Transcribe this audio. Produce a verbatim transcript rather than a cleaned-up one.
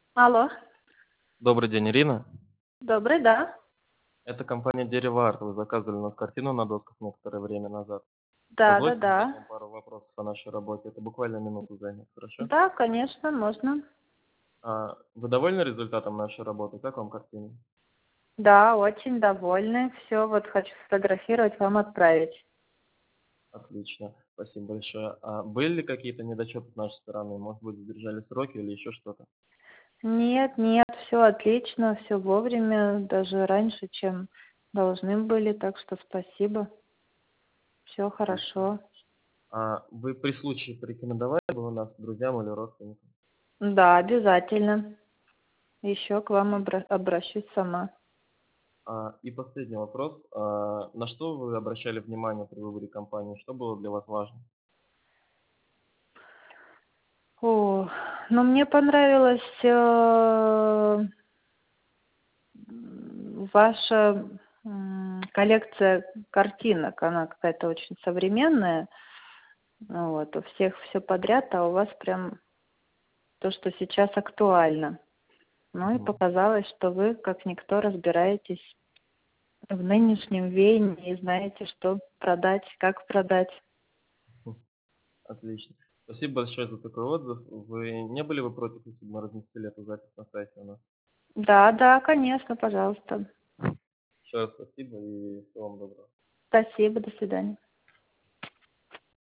Алло. Добрый день, Ирина. Добрый, да. Это компания Дерево Арт. Вы заказывали у нас картину на досках некоторое время назад. Позвольте Да-да-да. задать вам пару вопросов о нашей работе. Это буквально минуту займет, хорошо? Да, конечно, можно. А, вы довольны результатом нашей работы? Как вам картина? Да, очень довольны. Все, вот хочу сфотографировать, вам отправить. Отлично, спасибо большое. А были ли какие-то недочеты с нашей стороны? Может быть, задержали сроки или еще что-то? Нет, нет, все отлично, все вовремя, даже раньше, чем должны были, так что спасибо. Все Отлично. хорошо. А вы при случае порекомендовали бы у нас друзьям или родственникам? Да, обязательно. Еще к вам обра- обращусь сама. А, и последний вопрос. А, на что вы обращали внимание при выборе компании? Что было для вас важно? О, ну мне понравилось э, м, ваша м, коллекция картинок. Она какая-то очень современная. Ну вот, у всех все подряд, а у вас прям то, что сейчас актуально. Ну и Мгм. показалось, что вы, как никто, разбираетесь в нынешнем веянии и знаете, что продать, как продать. Хм, Отлично. Спасибо большое за такой отзыв. Вы не были бы против, если бы мы разместили эту запись на сайте у нас? Да, да, конечно, пожалуйста. Еще раз спасибо и всего вам доброго. Спасибо, до свидания.